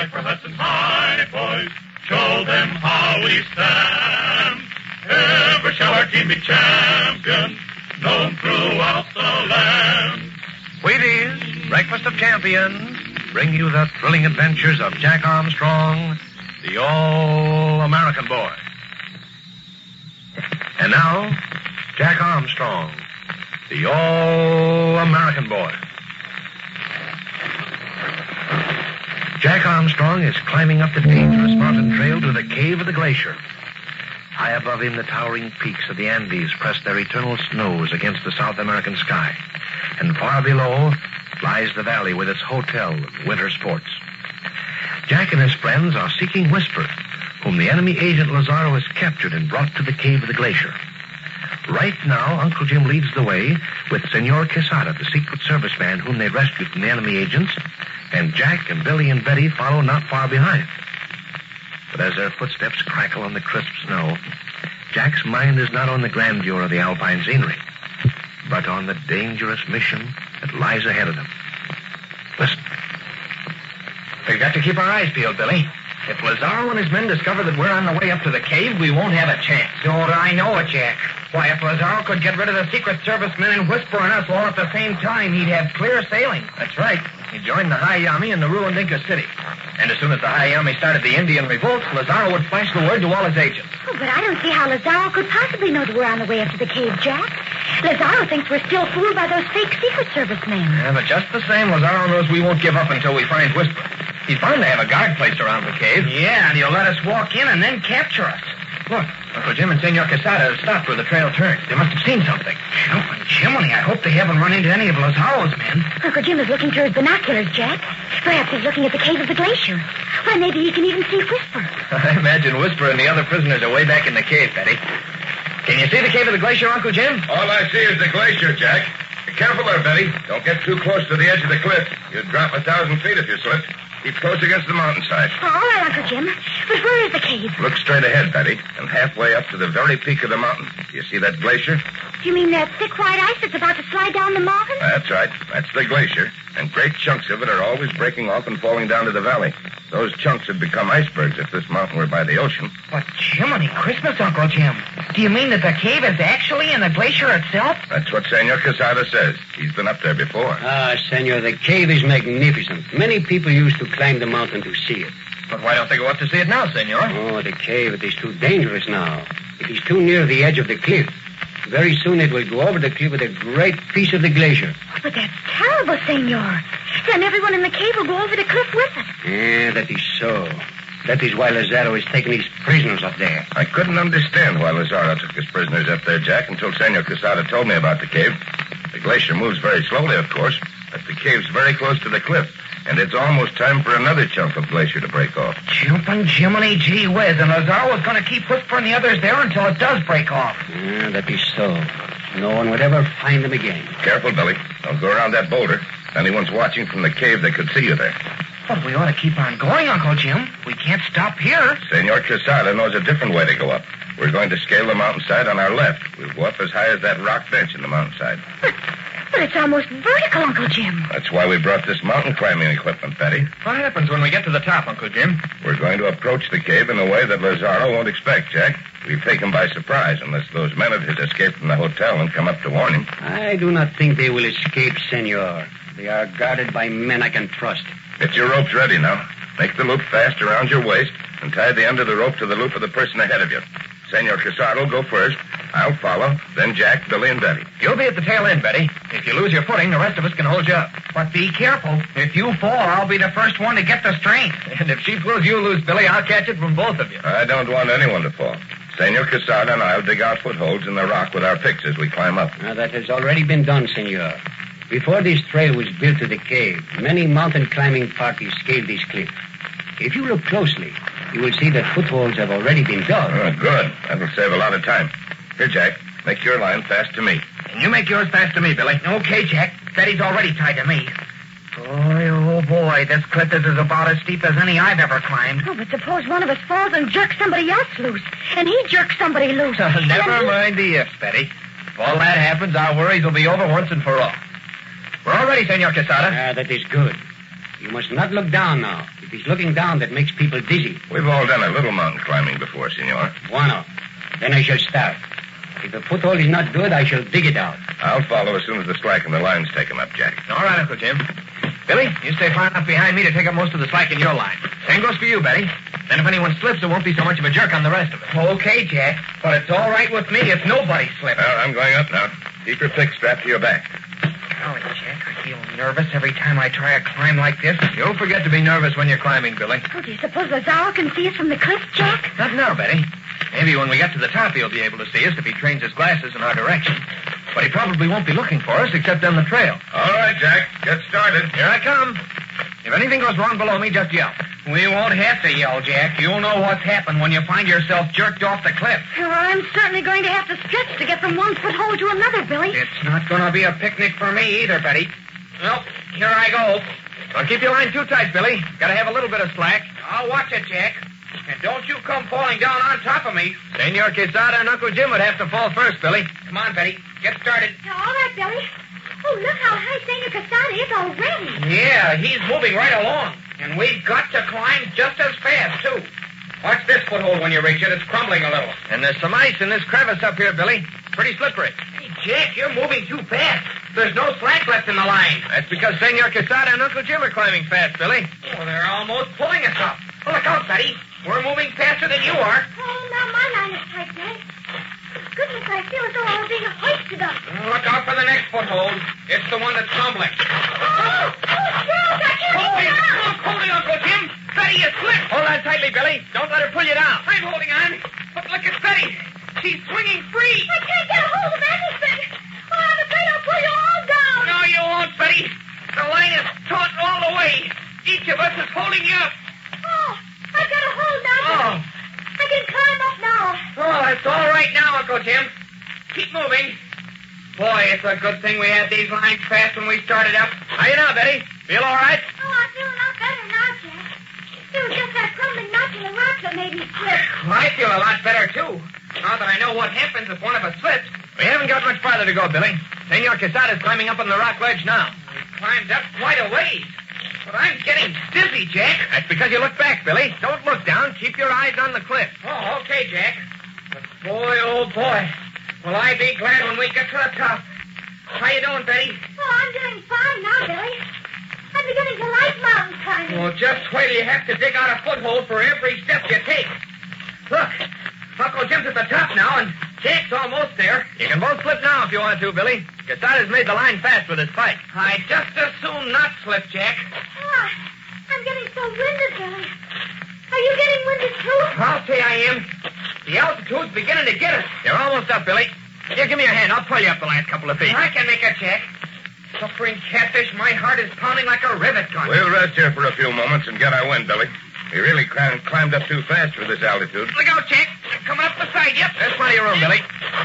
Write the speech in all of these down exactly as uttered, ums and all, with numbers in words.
fight for Hudson's High, boys. Show them how we stand. Ever shall our team be champions, known throughout the land. Wheaties, Breakfast of Champions, bring you the thrilling adventures of Jack Armstrong, the All-American Boy. And now, Jack Armstrong, the All-American Boy. Jack Armstrong is climbing up the dangerous mountain trail to the cave of the glacier. High above him, the towering peaks of the Andes press their eternal snows against the South American sky. And far below lies the valley with its hotel and winter sports. Jack and his friends are seeking Whisper, whom the enemy agent Lazaro has captured and brought to the cave of the glacier. Right now, Uncle Jim leads the way with Senor Quesada, the Secret Service man whom they rescued from the enemy agents, and Jack and Billy and Betty follow not far behind. But as their footsteps crackle on the crisp snow, Jack's mind is not on the grandeur of the alpine scenery, but on the dangerous mission that lies ahead of them. Listen. We've got to keep our eyes peeled, Billy. If Lazaro and his men discover that we're on the way up to the cave, we won't have a chance. Don't I know it, Jack? Why, if Lazaro could get rid of the Secret Service men and Whisper and us all at the same time, he'd have clear sailing. That's right. He joined the Hayami in the ruined Inca city. And as soon as the Hayami started the Indian revolt, Lazaro would flash the word to all his agents. Oh, but I don't see how Lazaro could possibly know that we're on the way up to the cave, Jack. Lazaro thinks we're still fooled by those fake Secret Service men. Yeah, but just the same, Lazaro knows we won't give up until we find Whisper. He's bound to have a guard placed around the cave. Yeah, and he'll let us walk in and then capture us. Look, Uncle Jim and Senor Quesada have stopped where the trail turns. They must have seen something. Oh, Jiminy, I hope they haven't run into any of Lazaro's men. Uncle Jim is looking through his binoculars, Jack. Perhaps he's looking at the cave of the glacier. Why, maybe he can even see Whisper. I imagine Whisper and the other prisoners are way back in the cave, Betty. Can you see the cave of the glacier, Uncle Jim? All I see is the glacier, Jack. Be careful there, Betty. Don't get too close to the edge of the cliff. You'd drop a thousand feet if you slipped. Keep close against the mountainside. Oh, all right, Uncle Jim. But where is the cave? Look straight ahead, Betty, and halfway up to the very peak of the mountain. Do you see that glacier? Do you mean that thick white ice that's about to slide down the mountain? That's right. That's the glacier. And great chunks of it are always breaking off and falling down to the valley. Those chunks would become icebergs if this mountain were by the ocean. But, Jiminy Christmas, Uncle Jim. Do you mean that the cave is actually in the glacier itself? That's what Senor Quesada says. He's been up there before. Ah, Senor, the cave is magnificent. Many people used to climb the mountain to see it. But why don't they go up to see it now, Senor? Oh, the cave, it is too dangerous now. It is too near the edge of the cliff. Very soon it will go over the cliff with a great piece of the glacier. But that's terrible, Senor. Then everyone in the cave will go over the cliff with us. Yeah, that is so. That is why Lazaro is taking his prisoners up there. I couldn't understand why Lazaro took his prisoners up there, Jack, until Senor Quesada told me about the cave. The glacier moves very slowly, of course, but the cave's very close to the cliff, and it's almost time for another chunk of glacier to break off. Jumping Jiminy gee whiz, and Lazaro is going to keep whispering the others there until it does break off. Yeah, that is so. No one would ever find them again. Careful, Billy. Don't go around that boulder. If anyone's watching from the cave, they could see you there. But we ought to keep on going, Uncle Jim. We can't stop here. Senor Quesada knows a different way to go up. We're going to scale the mountainside on our left. We'll go up as high as that rock bench in the mountainside. But, but it's almost vertical, Uncle Jim. That's why we brought this mountain climbing equipment, Betty. What happens when we get to the top, Uncle Jim? We're going to approach the cave in a way that Lazaro won't expect, Jack. We'll take him by surprise unless those men of his escape from the hotel and come up to warn him. I do not think they will escape, Senor. They are guarded by men I can trust. Get your ropes ready now. Make the loop fast around your waist and tie the end of the rope to the loop of the person ahead of you. Senor Quesada will go first. I'll follow. Then Jack, Billy, and Betty. You'll be at the tail end, Betty. If you lose your footing, the rest of us can hold you up. But be careful. If you fall, I'll be the first one to get the strength. And if she pulls, you lose, Billy, I'll catch it from both of you. I don't want anyone to fall. Senor Quesada and I'll dig out footholds in the rock with our picks as we climb up. Now, that has already been done, Senor. Before this trail was built to the cave, many mountain climbing parties scaled this cliff. If you look closely, you will see that footholds have already been dug. Oh, good. That'll save a lot of time. Here, Jack, make your line fast to me. And you make yours fast to me, Billy. Okay, Jack. Betty's already tied to me. Boy, oh, boy, this cliff is about as steep as any I've ever climbed. Oh, but suppose one of us falls and jerks somebody else loose, and he jerks somebody loose. Never he... mind the ifs, Betty. If all that happens, our worries will be over once and for all. We're all ready, Senor Quesada. Ah, that is good. You must not look down now. It is looking down that makes people dizzy. We've all done a little mountain climbing before, senor. Bueno. Then I shall start. If the foothold is not good, I shall dig it out. I'll follow as soon as the slack in the line's taken up, Jack. All right, Uncle Jim. Billy, you stay far enough behind me to take up most of the slack in your line. Same goes for you, Betty. Then if anyone slips, it won't be so much of a jerk on the rest of us. Okay, Jack. But it's all right with me if nobody slips. Well, I'm going up now. Keep your pick strapped to your back. Golly, Jack, I feel nervous every time I try a climb like this. You'll forget to be nervous when you're climbing, Billy. Oh, do you suppose Lazaro can see us from the cliff, Jack? Not now, Betty. Maybe when we get to the top, he'll be able to see us if he trains his glasses in our direction. But he probably won't be looking for us except down the trail. All right, Jack. Get started. Here I come. If anything goes wrong below me, just yell. We won't have to yell, Jack. You'll know what's happened when you find yourself jerked off the cliff. Well, I'm certainly going to have to stretch to get from one foothold to another, Billy. It's not going to be a picnic for me either, Betty. Well, here I go. Don't keep your line too tight, Billy. Got to have a little bit of slack. I'll watch it, Jack. And don't you come falling down on top of me. Senor Quesada and Uncle Jim would have to fall first, Billy. Come on, Betty. Get started. All right, Billy. Oh, look how high Senor Quesada is already. Yeah, he's moving right along. And we've got to climb just as fast, too. Watch this foothold when you reach it. It's crumbling a little. And there's some ice in this crevice up here, Billy. Pretty slippery. Hey, Jack, you're moving too fast. There's no slack left in the line. That's because Senor Quesada and Uncle Jim are climbing fast, Billy. Oh, they're almost pulling us up. Well, look out, Betty. We're moving faster than you are. Oh, now my line is tight, Jack. Goodness, I feel as though I was being hoisted up. Oh, look out for the next foothold. It's the one that's crumbling. Oh, oh, Jack, I can't Hold get it. down. Oh, hold it, Uncle Jim. Betty, you slipped. Hold on tightly, Billy. Don't let her pull you down. I'm holding on. But look at Betty. She's swinging free. I can't get a hold of anything. Oh, I'm afraid I'll pull you all down. No, you won't, Betty. The line is taut all the way. Each of us is holding you up. Oh, I've got a hold now. Oh. I can climb up now. Oh, it's all right now, Uncle Jim. Keep moving. Boy, it's a good thing we had these lines fast when we started up. How you now, Betty? Feel all right? Oh, I feel a lot better now, Jack. It was just that crumbling notch in the rock that made me slip. I feel a lot better, too. Now that I know what happens if one of us slips. We haven't got much farther to go, Billy. Senor Quesada's climbing up on the rock ledge now. We climbed up quite a ways. But I'm getting dizzy, Jack. That's because you look back, Billy. Don't look down. Keep your eyes on the cliff. Oh, okay, Jack. But boy, oh boy, will I be glad when we get to the top. How you doing, Betty? Oh, I'm doing fine now, Billy. I'm beginning to like mountain climbing. Well, just wait till you have to dig out a foothold for every step you take. Look, Uncle Jim's at the top now, and Jack's almost there. You can both slip now if you want to, Billy. Quesada's made the line fast with his pike. I'd just as soon not slip, Jack. Oh, I'm getting so winded, Billy. Are you getting winded, too? I'll say I am. The altitude's beginning to get us. You're almost up, Billy. Here, give me your hand. I'll pull you up the last couple of feet. I can make it, Jack. Suffering catfish, my heart is pounding like a rivet gun. We'll rest here for a few moments and get our wind, Billy. We really clim- climbed up too fast for this altitude. Look out, Jack. Coming up the side, yep. There's plenty of room, Billy.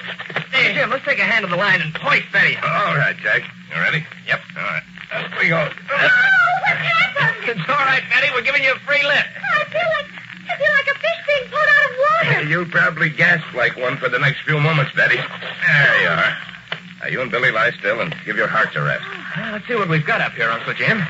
Hey, Jim, let's take a hand of the line and hoist Betty. All right, Jack. You ready? Yep. All right. Up we go. Oh, what happened? It's all right, Betty. We're giving you a free lift. I feel like I feel like a fish being pulled out of water. You'll probably gasp like one for the next few moments, Betty. There you are. Now, you and Billy lie still and give your hearts a rest. Well, let's see what we've got up here, Uncle Jim.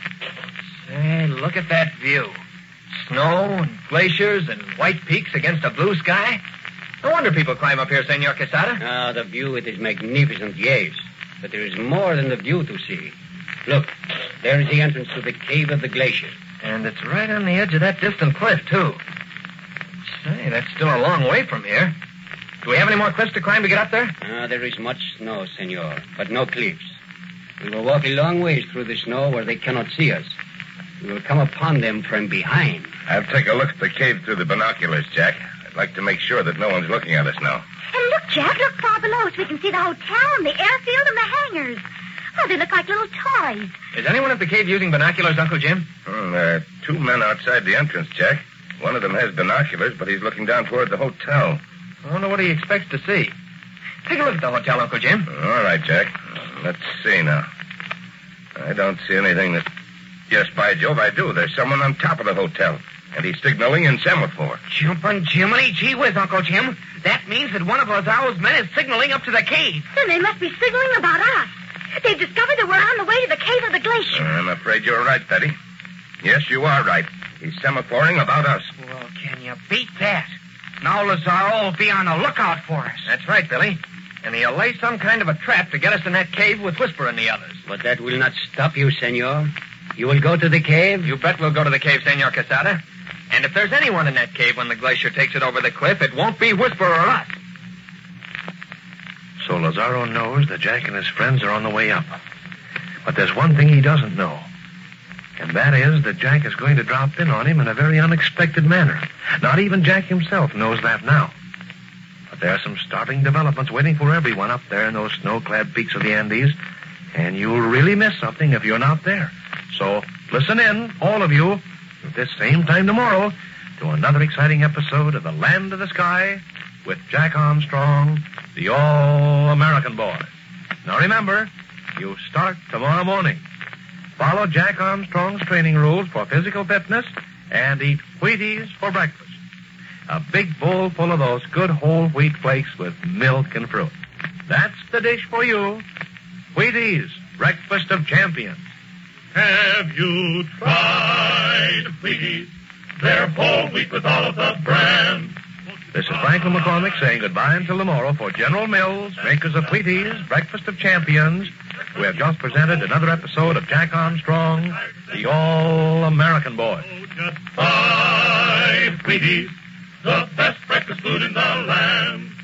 Say, look at that view. Snow and glaciers and white peaks against a blue sky. No wonder people climb up here, Senor Quesada. Ah, the view, it is magnificent, yes. But there is more than the view to see. Look, there is the entrance to the cave of the glacier. And it's right on the edge of that distant cliff, too. Say, that's still a long way from here. Do we have any more cliffs to climb to get up there? Ah, there is much snow, senor, but no cliffs. We will walk a long ways through the snow where they cannot see us. We will come upon them from behind. I'll take a look at the cave through the binoculars, Jack. I'd like to make sure that no one's looking at us now. And look, Jack, look far below so we can see the hotel and the airfield and the hangars. Oh, they look like little toys. Is anyone at the cave using binoculars, Uncle Jim? Hmm, there are two men outside the entrance, Jack. One of them has binoculars, but he's looking down toward the hotel. I wonder what he expects to see. Take a look at the hotel, Uncle Jim. All right, Jack. Let's see now. I don't see anything that... Yes, by Jove, I do. There's someone on top of the hotel, and he's signaling in semaphore. Jumping Jiminy, gee whiz, Uncle Jim. That means that one of Lazaro's men is signaling up to the cave. Then they must be signaling about us. They've discovered that we're on the way to the cave of the glacier. I'm afraid you're right, Betty. Yes, you are right. He's semaphoring about us. Well, can you beat that? Now Lazaro will be on the lookout for us. That's right, Billy. And he'll lay some kind of a trap to get us in that cave with Whisper and the others. But that will not stop you, senor. You will go to the cave? You bet we'll go to the cave, Senor Quesada. And if there's anyone in that cave when the glacier takes it over the cliff, it won't be Whisper or us. So Lazaro knows that Jack and his friends are on the way up. But there's one thing he doesn't know. And that is that Jack is going to drop in on him in a very unexpected manner. Not even Jack himself knows that now. But there are some startling developments waiting for everyone up there in those snow-clad peaks of the Andes. And you'll really miss something if you're not there. So listen in, all of you, at this same time tomorrow, to another exciting episode of The Land of the Sky with Jack Armstrong, the All-American Boy. Now remember, you start tomorrow morning. Follow Jack Armstrong's training rules for physical fitness and eat Wheaties for breakfast. A big bowl full of those good whole wheat flakes with milk and fruit. That's the dish for you. Wheaties, breakfast of champions. Have you tried Wheaties? They're whole wheat with all of the bran. This is Franklin McCormick saying goodbye until tomorrow for General Mills, makers of Wheaties, breakfast of champions, who have just presented another episode of Jack Armstrong, the All-American Boy. Just five Wheaties, the best breakfast food in the land.